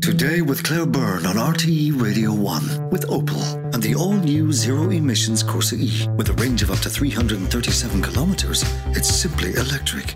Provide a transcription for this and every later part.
Today with Claire Byrne on RTE Radio 1 with Opel and the all-new zero-emissions Corsa E. With a range of up to 337 kilometres, it's simply electric.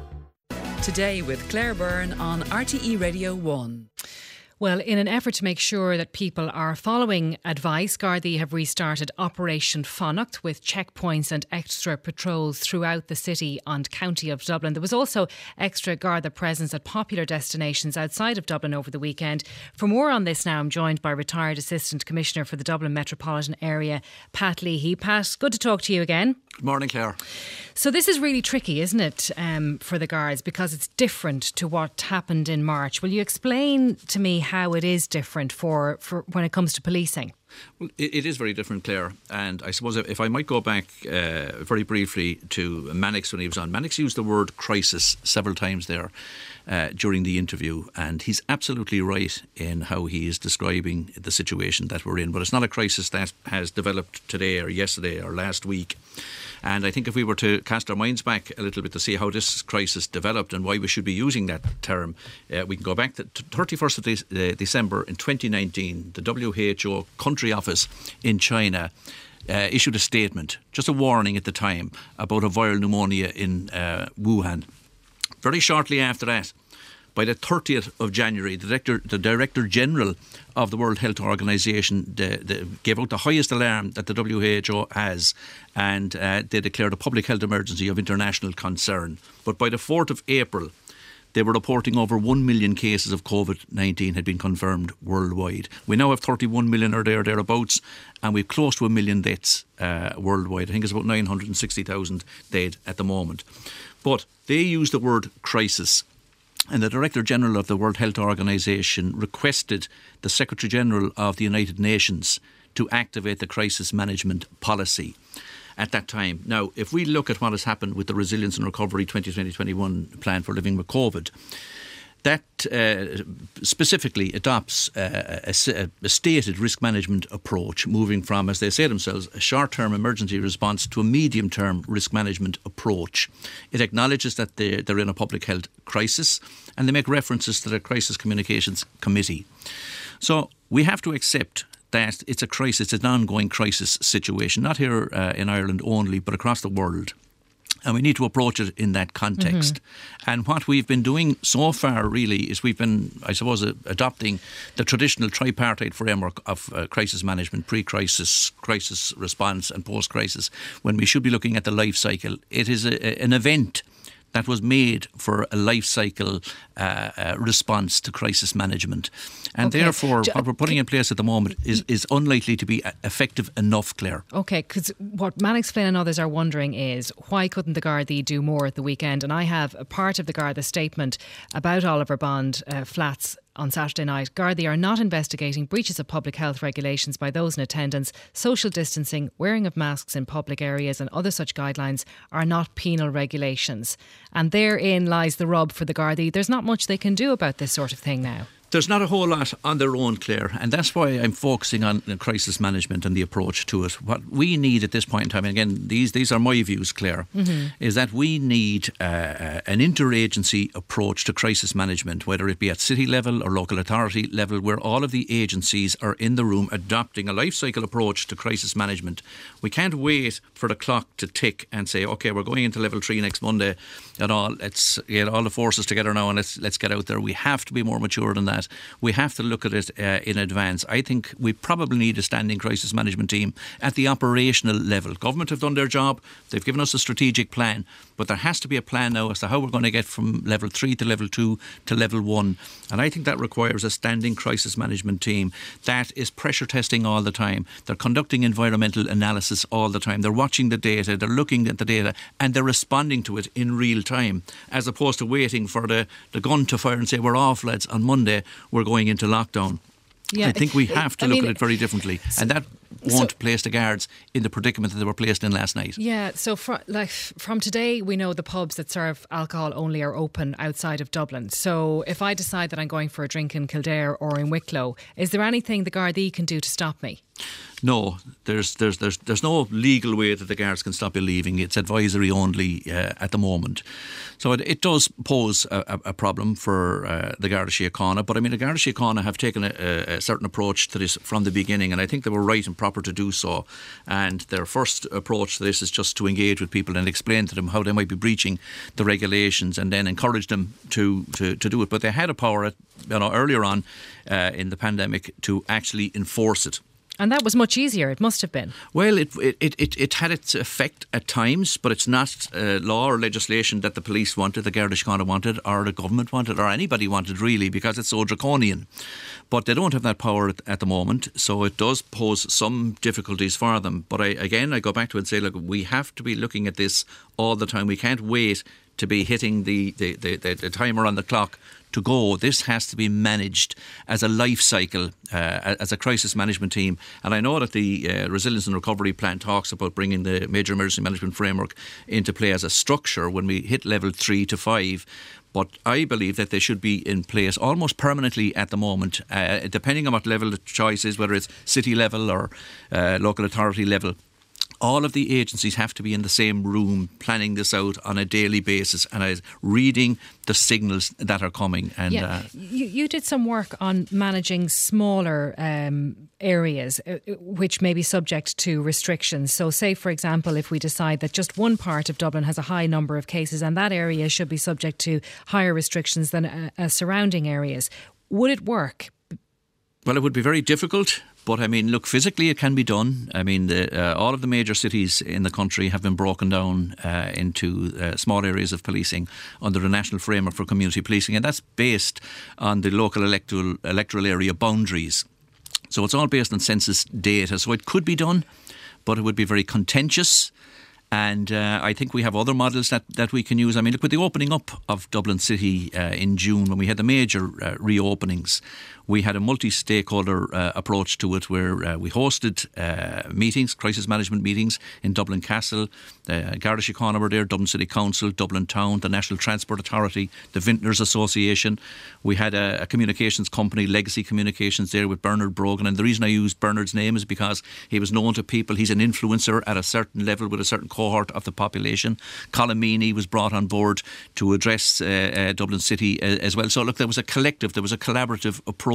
Today with Claire Byrne on RTE Radio 1. Well, in an effort to make sure that people are following advice, Gardaí have restarted Operation Connacht with checkpoints and extra patrols throughout the city and county of Dublin. There was also extra Garda presence at popular destinations outside of Dublin over the weekend. For more on this now, I'm joined by retired Assistant Commissioner for the Dublin Metropolitan Area, Pat Leahy. Pat, good to talk to you again. Good morning, Claire. So this is really tricky, isn't it, for the Guards, because it's different to what happened in March. Will you explain to me how it is different for when it comes to policing? Well, it is very different, Claire. And I suppose if I might go back very briefly to Mannix when he was on. Mannix used the word crisis several times there during the interview. And he's absolutely right in how he is describing the situation that we're in. But it's not a crisis that has developed today or yesterday or last week. And I think if we were to cast our minds back a little bit to see how this crisis developed and why we should be using that term, we can go back to 31st of December in 2019. The WHO country office in China issued a statement, just a warning at the time, about a viral pneumonia in Wuhan. Very shortly after that, by the 30th of January, the Director General of the World Health Organization gave out the highest alarm that the WHO has, and they declared a public health emergency of international concern. But by the 4th of April, they were reporting over 1 million cases of COVID-19 had been confirmed worldwide. We now have 31 million or thereabouts, and we've close to 1 million deaths worldwide. I think it's about 960,000 dead at the moment. But they use the word crisis. And the Director General of the World Health Organization requested the Secretary General of the United Nations to activate the crisis management policy at that time. Now, if we look at what has happened with the Resilience and Recovery 2020-21 plan for living with COVID, that specifically adopts a stated risk management approach, moving from, as they say themselves, a short-term emergency response to a medium-term risk management approach. It acknowledges that they're in a public health crisis, and they make references to the Crisis Communications Committee. So we have to accept that it's a crisis, it's an ongoing crisis situation, not here in Ireland only, but across the world. And we need to approach it in that context. Mm-hmm. And what we've been doing so far really is we've been, I suppose, adopting the traditional tripartite framework of crisis management, pre-crisis, crisis response and post-crisis, when we should be looking at the life cycle. It is an event that was made for a life cycle response to crisis management. And therefore, what we're putting in place at the moment is unlikely to be effective enough, Claire. OK, because what Mannix Flynn and others are wondering is, why couldn't the Gardaí do more at the weekend? And I have a part of the Garda statement about Oliver Bond flats on Saturday night. Gardaí are not investigating breaches of public health regulations by those in attendance. Social distancing, wearing of masks in public areas and other such guidelines are not penal regulations. And therein lies the rub for the Gardaí. There's not much they can do about this sort of thing now. There's not a whole lot on their own, Claire, and that's why I'm focusing on crisis management and the approach to it. What we need at this point in time, and again, these are my views, Claire, is that we need an interagency approach to crisis management, whether it be at city level or local authority level, where all of the agencies are in the room adopting a life cycle approach to crisis management. We can't wait for the clock to tick and say, OK, we're going into level 3 next Monday and all. Let's get all the forces together now and let's get out there. We have to be more mature than that. We have to look at it in advance. I think we probably need a standing crisis management team at the operational level. Government have done their job. They've given us a strategic plan. But there has to be a plan now as to how we're going to get from level 3 to level 2 to level 1. And I think that requires a standing crisis management team that is pressure testing all the time. They're conducting environmental analysis all the time. They're watching the data. They're looking at the data and they're responding to it in real time, as opposed to waiting for the gun to fire and say, we're off, lads, on Monday we're going into lockdown. Yeah, I think we have to look at it very differently, and that won't place the Guards in the predicament that they were placed in last night. Yeah, so from today we know the pubs that serve alcohol only are open outside of Dublin. So if I decide that I'm going for a drink in Kildare or in Wicklow, is there anything the Gardaí can do to stop me? No, there's no legal way that the guards can stop you leaving. It's advisory only at the moment. So it does pose a problem for the Garda Síochána. But I mean, the Garda Síochána have taken a certain approach to this from the beginning, and I think they were right and proper to do so. And their first approach to this is just to engage with people and explain to them how they might be breaching the regulations, and then encourage them to do it. But they had a power earlier on in the pandemic to actually enforce it. And that was much easier, it must have been. Well, it had its effect at times, but it's not law or legislation that the police wanted, the Garda Síochána wanted, or the government wanted, or anybody wanted really, because it's so draconian. But they don't have that power at the moment, so it does pose some difficulties for them. But I go back to it and say, look, we have to be looking at this all the time. We can't wait to be hitting the timer on the clock to go. This has to be managed as a life cycle, as a crisis management team. And I know that the Resilience and Recovery Plan talks about bringing the Major Emergency Management Framework into play as a structure when we hit level 3 to 5. But I believe that they should be in place almost permanently at the moment, depending on what level the choice is, whether it's city level or local authority level. All of the agencies have to be in the same room planning this out on a daily basis and reading the signals that are coming. And you did some work on managing smaller areas which may be subject to restrictions. So say, for example, if we decide that just one part of Dublin has a high number of cases and that area should be subject to higher restrictions than surrounding areas, would it work? Well, it would be very difficult. But I mean, look, physically it can be done. I mean, all of the major cities in the country have been broken down into small areas of policing under the National Framework for Community Policing, and that's based on the local electoral area boundaries. So it's all based on census data. So it could be done, but it would be very contentious. And I think we have other models that we can use. I mean, look, with the opening up of Dublin City in June, when we had the major reopenings, we had a multi-stakeholder approach to it where we hosted meetings, crisis management meetings in Dublin Castle. Garda Síochána were there, Dublin City Council, Dublin Town, the National Transport Authority, the Vintners Association. We had a communications company, Legacy Communications, there with Bernard Brogan. And the reason I use Bernard's name is because he was known to people. He's an influencer at a certain level with a certain cohort of the population. Colin Meaney was brought on board to address Dublin City as well. So look, there was a collective, there was a collaborative approach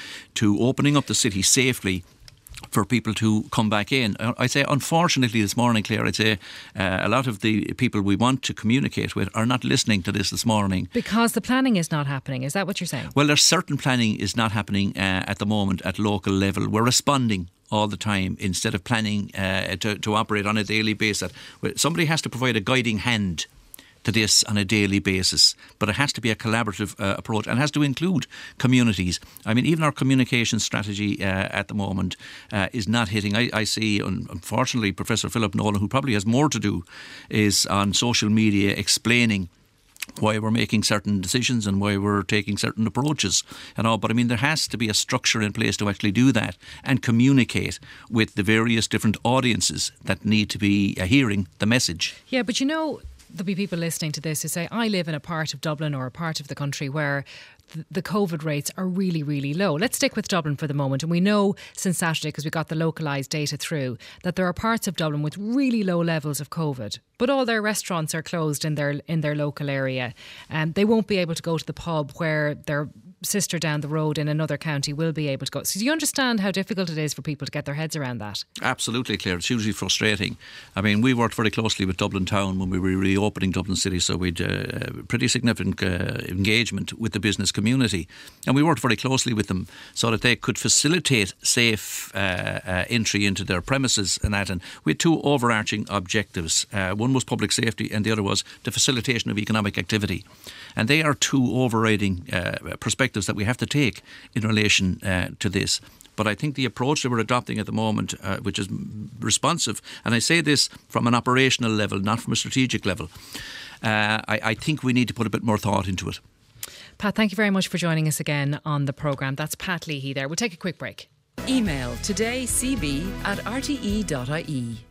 to opening up the city safely for people to come back in. I'd say, unfortunately, this morning, Claire, I'd say a lot of the people we want to communicate with are not listening to this morning. Because the planning is not happening. Is that what you're saying? Well, there's certain planning is not happening at the moment at local level. We're responding all the time instead of planning to operate on a daily basis. Somebody has to provide a guiding hand to this on a daily basis, but it has to be a collaborative approach and has to include communities. I mean, even our communication strategy at the moment is not hitting. I see, unfortunately, Professor Philip Nolan, who probably has more to do, is on social media explaining why we're making certain decisions and why we're taking certain approaches and all. But I mean, there has to be a structure in place to actually do that and communicate with the various different audiences that need to be hearing the message. Yeah, but you know, there'll be people listening to this who say, I live in a part of Dublin or a part of the country where the COVID rates are really, really low. Let's stick with Dublin for the moment. And we know since Saturday, because we got the localised data through, that there are parts of Dublin with really low levels of COVID. But all their restaurants are closed in their local area. They won't be able to go to the pub where their sister down the road in another county will be able to go. So do you understand how difficult it is for people to get their heads around that? Absolutely, Claire. It's hugely frustrating. I mean, we worked very closely with Dublin Town when we were reopening Dublin City, so we'd pretty significant engagement with the business community. And we worked very closely with them so that they could facilitate safe entry into their premises and that. And we had two overarching objectives. One was public safety and the other was the facilitation of economic activity. And they are two overriding perspectives that we have to take in relation to this. But I think the approach that we're adopting at the moment, which is responsive, and I say this from an operational level, not from a strategic level, I think we need to put a bit more thought into it. Pat, thank you very much for joining us again on the programme. That's Pat Leahy there. We'll take a quick break. Email todaycb@rte.ie.